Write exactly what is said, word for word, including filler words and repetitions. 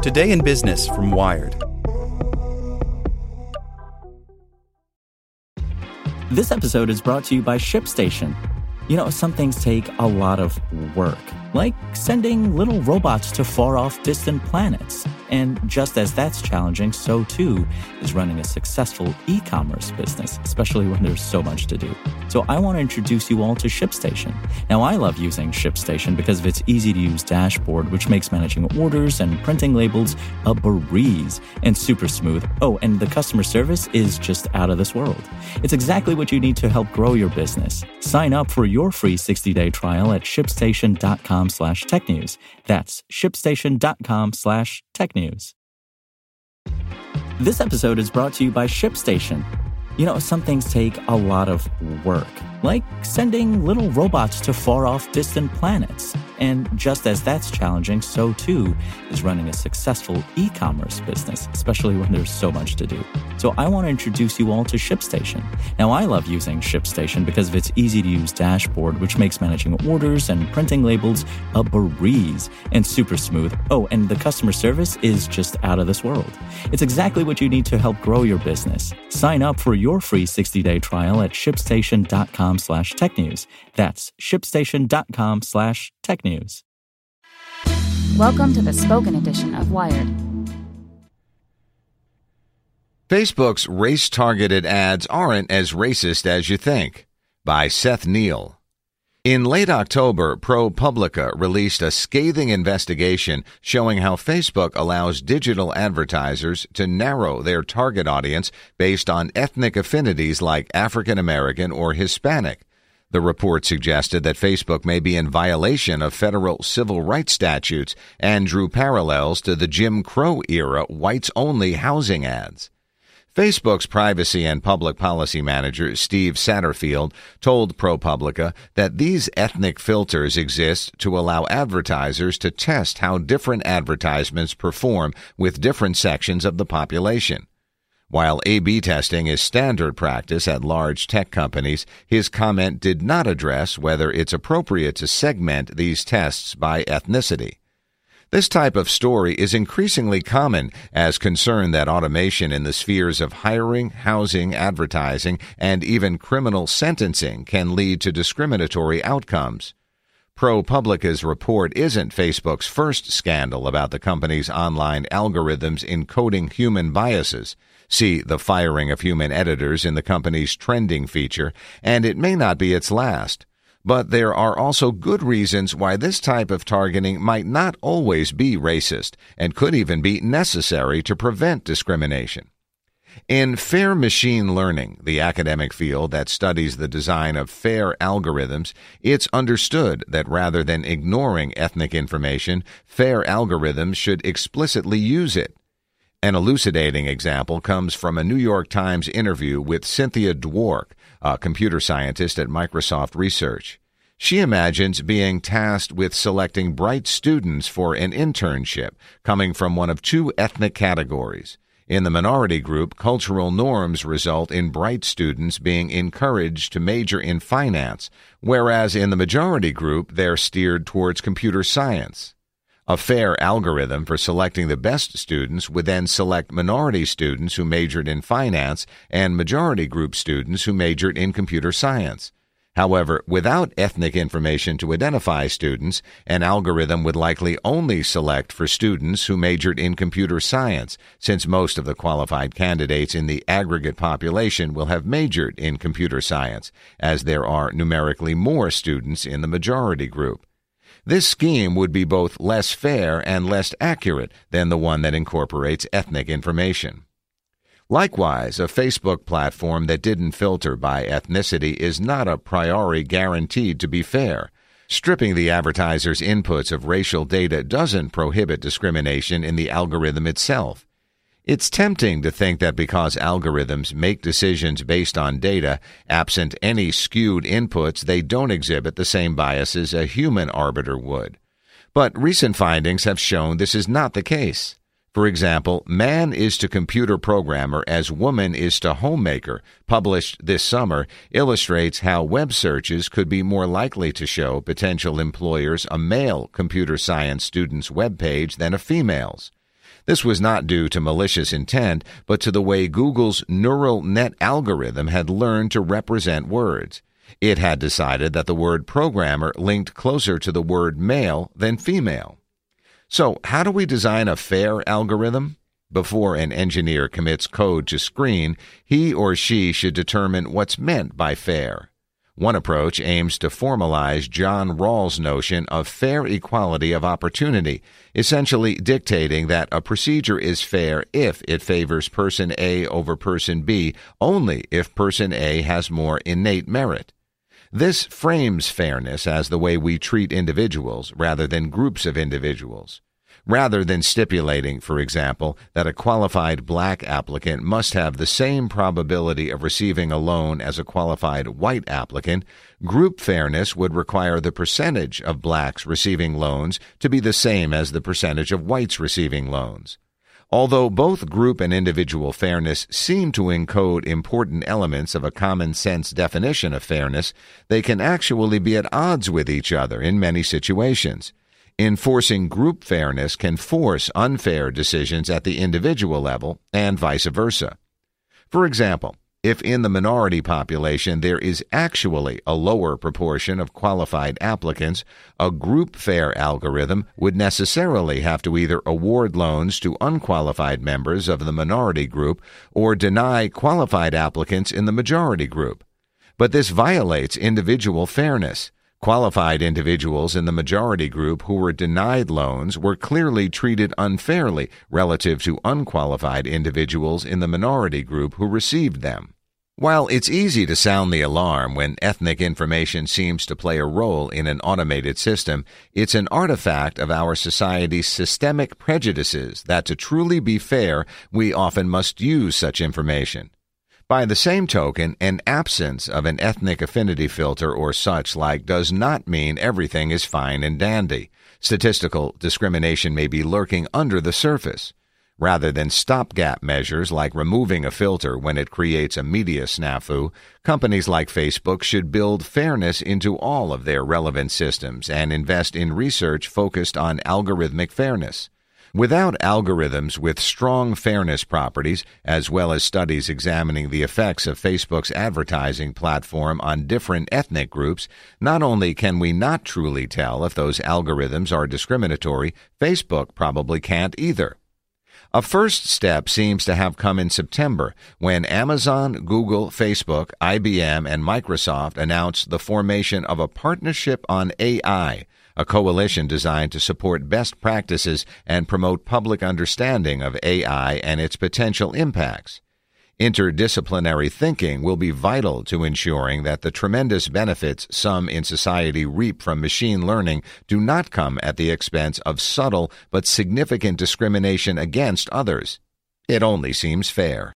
Today in Business from Wired. This episode is brought to you by ShipStation. You know, some things take a lot of work, like sending little robots to far-off distant planets. And just as that's challenging, so too is running a successful e-commerce business, especially when there's so much to do. So I want to introduce you all to ShipStation. Now, I love using ShipStation because of its easy-to-use dashboard, which makes managing orders and printing labels a breeze and super smooth. Oh, and the customer service is just out of this world. It's exactly what you need to help grow your business. Sign up for your free sixty-day trial at shipstation.com slash tech news. That's shipstation.com slash tech news. This episode is brought to you by ShipStation. You know, some things take a lot of work, like sending little robots to far-off distant planets. And just as that's challenging, so too is running a successful e-commerce business, especially when there's so much to do. So I want to introduce you all to ShipStation. Now, I love using ShipStation because of its easy-to-use dashboard, which makes managing orders and printing labels a breeze and super smooth. Oh, and the customer service is just out of this world. It's exactly what you need to help grow your business. Sign up for your free sixty-day trial at shipstation.com slash tech news. That's shipstation.com slash tech news. Welcome to the spoken edition of Wired. Facebook's race-targeted ads aren't as racist as you think, by Seth Neal. In late October, ProPublica released a scathing investigation showing how Facebook allows digital advertisers to narrow their target audience based on ethnic affinities like African American or Hispanic. The report suggested that Facebook may be in violation of federal civil rights statutes and drew parallels to the Jim Crow era whites-only housing ads. Facebook's privacy and public policy manager, Steve Satterfield, told ProPublica that these ethnic filters exist to allow advertisers to test how different advertisements perform with different sections of the population. While A B testing is standard practice at large tech companies, his comment did not address whether it's appropriate to segment these tests by ethnicity. This type of story is increasingly common as concern that automation in the spheres of hiring, housing, advertising, and even criminal sentencing can lead to discriminatory outcomes. ProPublica's report isn't Facebook's first scandal about the company's online algorithms encoding human biases. See the firing of human editors in the company's trending feature, and it may not be its last. But there are also good reasons why this type of targeting might not always be racist and could even be necessary to prevent discrimination. In fair machine learning, the academic field that studies the design of fair algorithms, it's understood that rather than ignoring ethnic information, fair algorithms should explicitly use it. An elucidating example comes from a New York Times interview with Cynthia Dwork, a computer scientist at Microsoft Research. She imagines being tasked with selecting bright students for an internship coming from one of two ethnic categories. In the minority group, cultural norms result in bright students being encouraged to major in finance, whereas in the majority group, they're steered towards computer science. A fair algorithm for selecting the best students would then select minority students who majored in finance and majority group students who majored in computer science. However, without ethnic information to identify students, an algorithm would likely only select for students who majored in computer science, since most of the qualified candidates in the aggregate population will have majored in computer science, as there are numerically more students in the majority group. This scheme would be both less fair and less accurate than the one that incorporates ethnic information. Likewise, a Facebook platform that didn't filter by ethnicity is not a priori guaranteed to be fair. Stripping the advertiser's inputs of racial data doesn't prohibit discrimination in the algorithm itself. It's tempting to think that because algorithms make decisions based on data, absent any skewed inputs, they don't exhibit the same biases a human arbiter would. But recent findings have shown this is not the case. For example, Man is to Computer Programmer as Woman is to Homemaker, published this summer, illustrates how web searches could be more likely to show potential employers a male computer science student's web page than a female's. This was not due to malicious intent, but to the way Google's neural net algorithm had learned to represent words. It had decided that the word programmer linked closer to the word male than female. So, how do we design a fair algorithm? Before an engineer commits code to screen, he or she should determine what's meant by fair. One approach aims to formalize John Rawls' notion of fair equality of opportunity, essentially dictating that a procedure is fair if it favors person A over person B only if person A has more innate merit. This frames fairness as the way we treat individuals rather than groups of individuals. Rather than stipulating, for example, that a qualified black applicant must have the same probability of receiving a loan as a qualified white applicant, group fairness would require the percentage of blacks receiving loans to be the same as the percentage of whites receiving loans. Although both group and individual fairness seem to encode important elements of a common-sense definition of fairness, they can actually be at odds with each other in many situations. Enforcing group fairness can force unfair decisions at the individual level and vice versa. For example, if in the minority population there is actually a lower proportion of qualified applicants, a group fair algorithm would necessarily have to either award loans to unqualified members of the minority group or deny qualified applicants in the majority group. But this violates individual fairness. Qualified individuals in the majority group who were denied loans were clearly treated unfairly relative to unqualified individuals in the minority group who received them. While it's easy to sound the alarm when ethnic information seems to play a role in an automated system, it's an artifact of our society's systemic prejudices that to truly be fair, we often must use such information. By the same token, an absence of an ethnic affinity filter or such like does not mean everything is fine and dandy. Statistical discrimination may be lurking under the surface. Rather than stopgap measures like removing a filter when it creates a media snafu, companies like Facebook should build fairness into all of their relevant systems and invest in research focused on algorithmic fairness. Without algorithms with strong fairness properties, as well as studies examining the effects of Facebook's advertising platform on different ethnic groups, not only can we not truly tell if those algorithms are discriminatory, Facebook probably can't either. A first step seems to have come in September when Amazon, Google, Facebook, I B M, and Microsoft announced the formation of a partnership on A I, a coalition designed to support best practices and promote public understanding of A I and its potential impacts. Interdisciplinary thinking will be vital to ensuring that the tremendous benefits some in society reap from machine learning do not come at the expense of subtle but significant discrimination against others. It only seems fair.